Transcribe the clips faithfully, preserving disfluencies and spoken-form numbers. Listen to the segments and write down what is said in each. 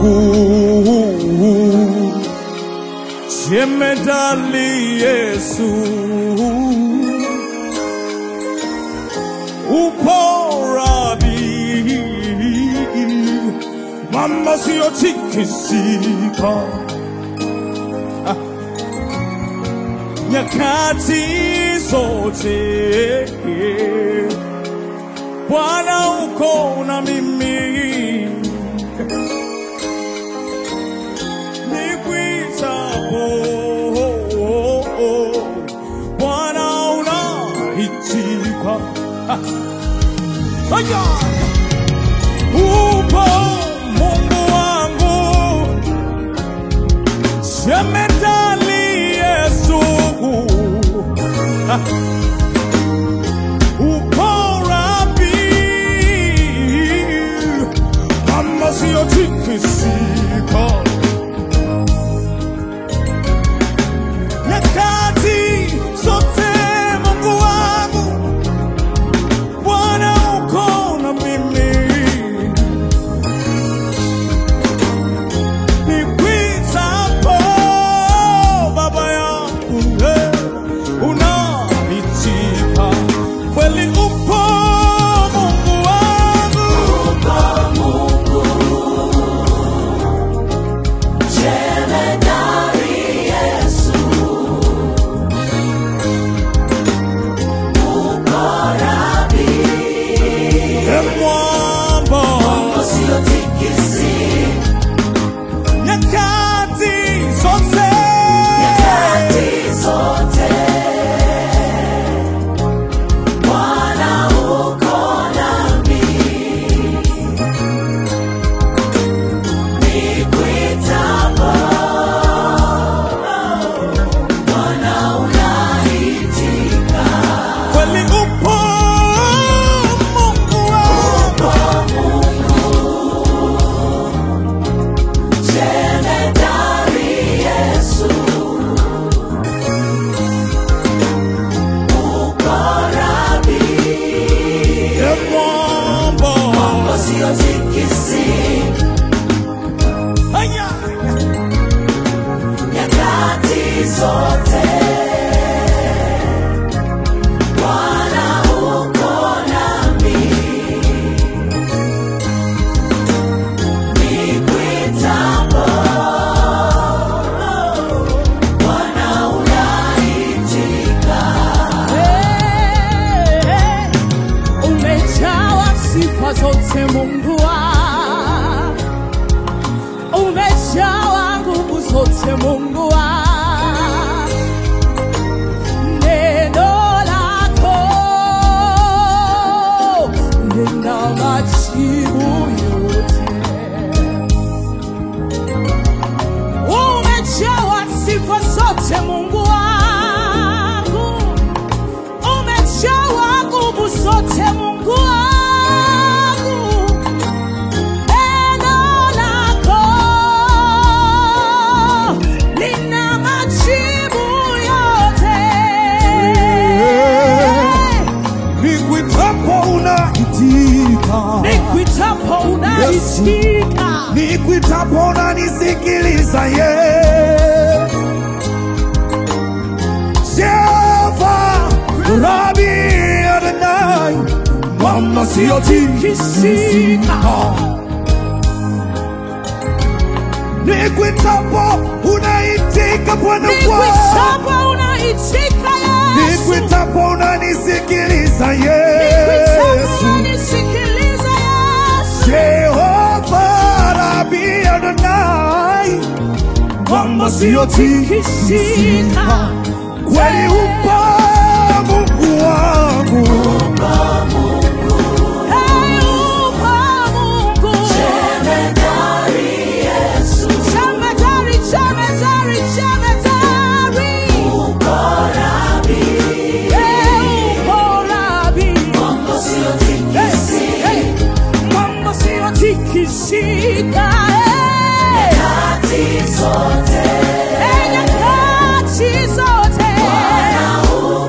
jemedali Yesu, uporabi mama siyo tikisika nyakati zote Bwana uko na mimi, nikwitapo Bwana unaitika. Aya, upo Mungu wangu, jemedali Yesu, upo Rabi, mama siyo tikisika nyakati zote. Mungu wangu, Bwana uko na mimi, nikwitapo Baba yangu unaitika. Kweli upo Mungu wangu, upo Mungu jemedari Yesu, upo Rabi mwamba siyo tikisi nyakati zote, nyakati zote Bwana uko nami, nikwitapo Bwana unaitika. Kweli upo Mungu wangu, jemedari Yesu, uko Rabi mwamba siyo tikisi nyakati zote Bwana uko nami, nikwitapo Bwana unaitika. Umejawa sifa zote Mungu wangu, umejawa nguvu zote Mungu wangu, neno lako lina majibu yote. Umejawa sifa zote Mungu wangu, umejawa nguvu zote Mungu wangu, neno lako lina majibu yote. Nikwitapo unaitika, Nikwitapo unaitika, nikwitapo unanisikiliza ye Jehova Rabi Adonai, mama siyo tikisika. Nikwitapo unaitika Bwana wangu, nikwitapo unaitika Yesu, nikwitapo unanisikiliza nikwitapo Yesu, unanisikiliza Yesu. Jehova Rabi Adonai, mama siyo tikisika. Kweli upo Mungu wangu, Hey, upo Mungu jemedari Yesu, jemedari, jemedari, jemedari, uko Rabi, Hey, upo Rabi mama siyo tikisika. Hey, mama siyo tikisika. Nyakati zote, Hey, nyakati zote Bwana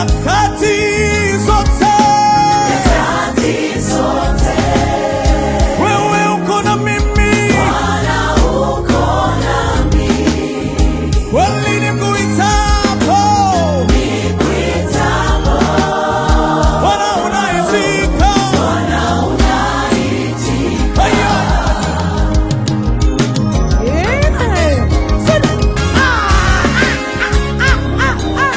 nyakati zote, nyakati zote. wewe uko na mimi, Bwana uko nami. kweli nikuitapo, Nikuitapo, Bwana unaitika. Bwana unaitika. Haya. Amen. Sit. Ah, ah, ah, ah, ah.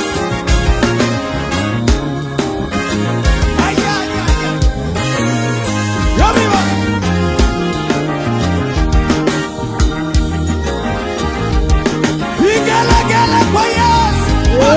Haya, haya, haya. Yabiba. Vigelegele kwa Yesu.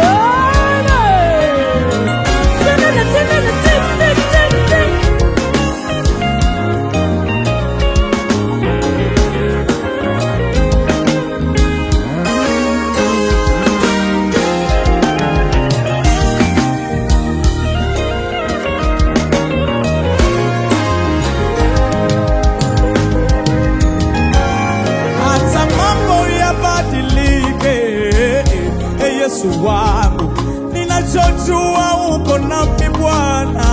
Hata mambo yabadilike, e Yesu wangu, ninachojua uko nami Bwana.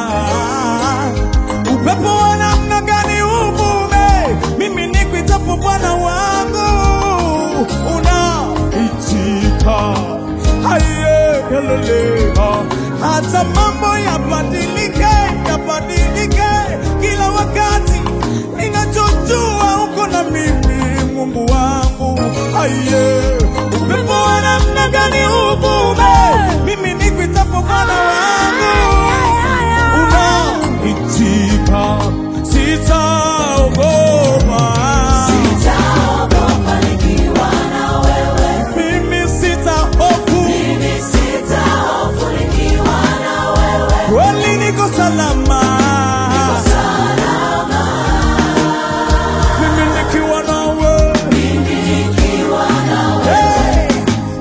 Upepo wa namna gani uvume, mimi nikuitapo Bwana wangu, unaitika. Haye, helele, hata mambo yabadilike, yabadilike kila wakati, ninachojua uko na mimi Mungu wangu. Aye, upepo wa namna gani uvume, mimi nikuitapo Bwana wangu, unaitika. Sitaogopa, Sitaogopa nikiwa na wewe. mimi sitahofu, Mimi sitahofu nikiwa na wewe. kweli niko salama, Salama, mimi nikiwa nawe. mimi nikiwa na wewe. Hey,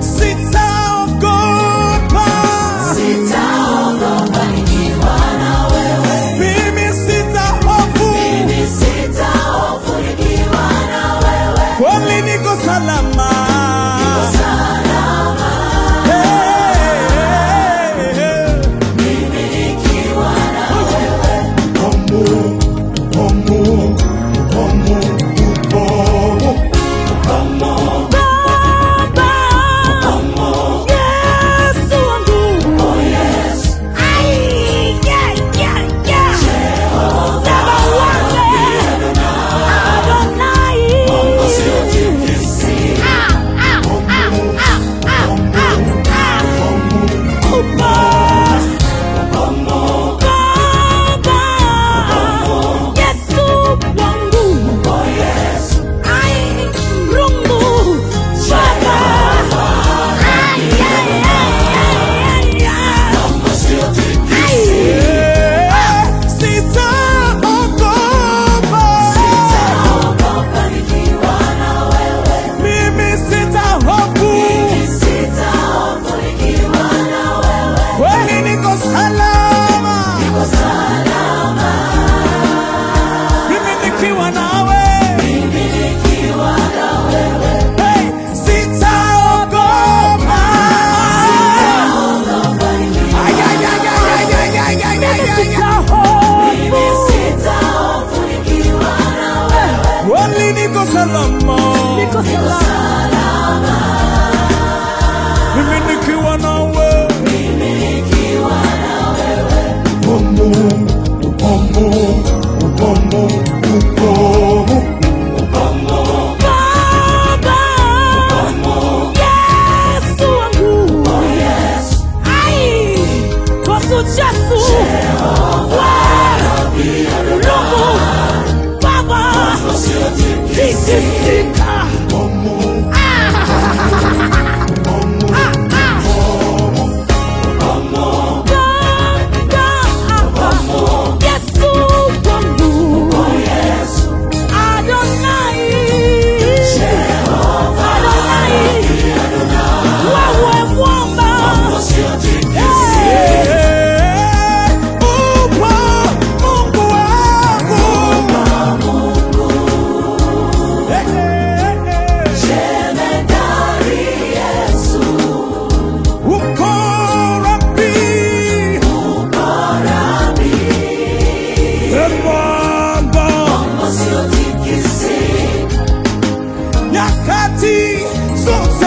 sitaogopa, Sitaogopa nikiwa na wewe. mimi sitahofu, Mimi sitahofu nikiwa na wewe. kweli niko salama. Salama, Hey, hey, hey. mimi nikiwa na wewe. Como, como, como, como. Yesu wangu. Oh yes, Ai, yeah, yeah, yeah. Sema wale. Adonai. usiotikisika. Ah, ah, ah, ah, ah, ah, ah. Upo. Baba. Yesu wangu. Oh yes, Ai, rungu. Baba. Ai, ai, ai, ai, ai. usiotikisika. Eh, sitaogopa, Sitaogopa nikiwa na wewe. mimi sitahofu, Mimi sitahofu nikiwa na wewe. kweli niko salama, Niko salama, mimi nikiwa nawe. mimi nikiwa na wewe. Hey, sitaogopa. Sitaogopa nikiwa Ay, ay, ay, ay, ay, ay, ay, ay, ay, ay, ay. Mimi sitahofu nikiwa na wewe. Kweli niko salama, Niko salama. mimi nikiwa nawe. Mimi nikiwa na wewe. Upomo, upomo, upomo, upomo. Baba. Yesu wangu. Oh yes, Ai, kosu Yesu. Rungu. Baba. Tikisika. Yesu wangu. oh yes, Adonai. Adonai. Wewe mwamba. usiotikisika. Eh, upo Mungu wangu. Eh, eh, eh. Jemedari Yesu. Uko Rabbi nyakati zote.